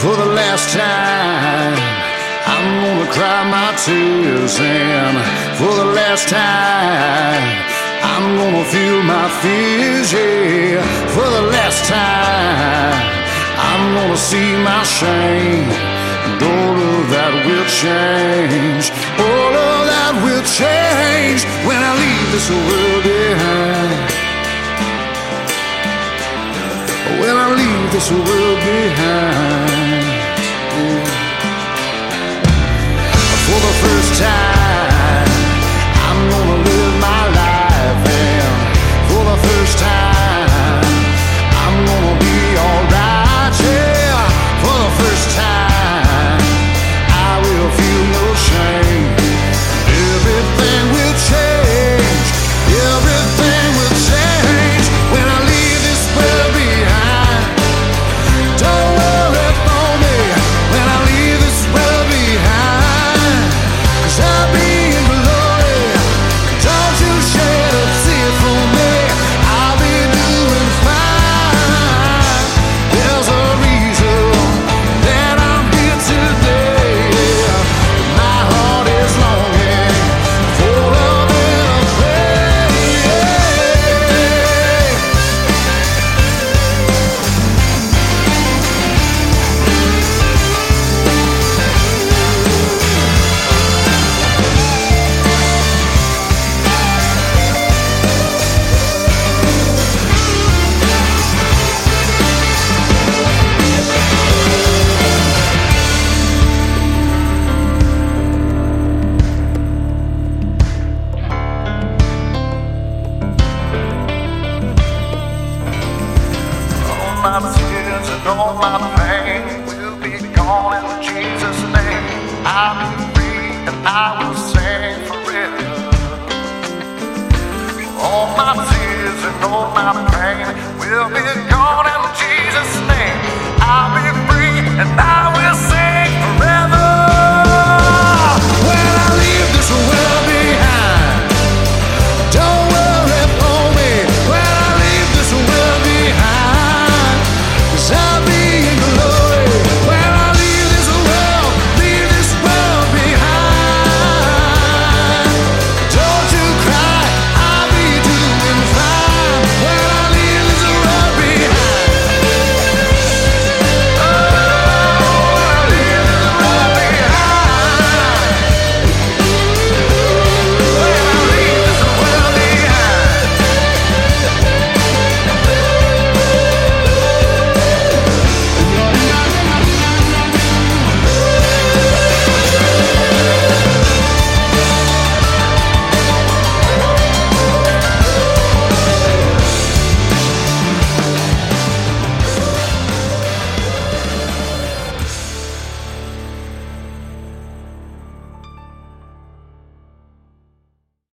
for the last time. I'm gonna cry my tears, and for the last time I'm gonna feel my fears, yeah. For the last time I'm gonna see my shame, and all of that will change. All of that will change when I leave this world behind. When I leave this world behind, yeah. For the first time I'm gonna live my life, and for the first time I'm gonna be alright, yeah. For the first time I will feel no shame. Everything will change. Everything will change when I leave this world behind. Don't worry for me when I leave this world behind, 'cause I'll be in glory. Don't you shed a tear for me, I'll be doing fine. There's a reason that I'm here today. My heart is longing for love and a prayer. All my tears and all my pain will be gone in Jesus' name. I'll be free and I will sing forever. All my tears and all my pain will be gone in Jesus' name. I'll be free and I will sing.